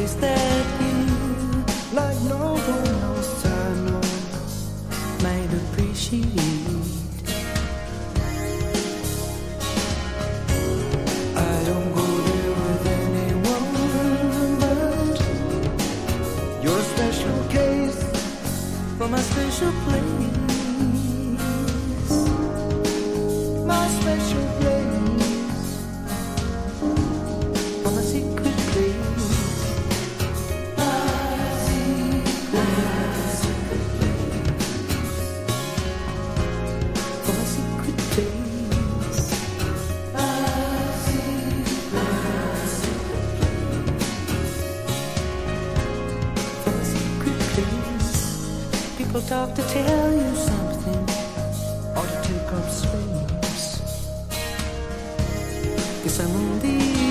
place that you, like no one else I know, might appreciate. I don't go there with anyone, but you're a special case for my special place. My special place, for my secret place. My secret place, for my secret place. My secret place, for my secret place. People talk to tell you something, or to take up space. Guess I'm on the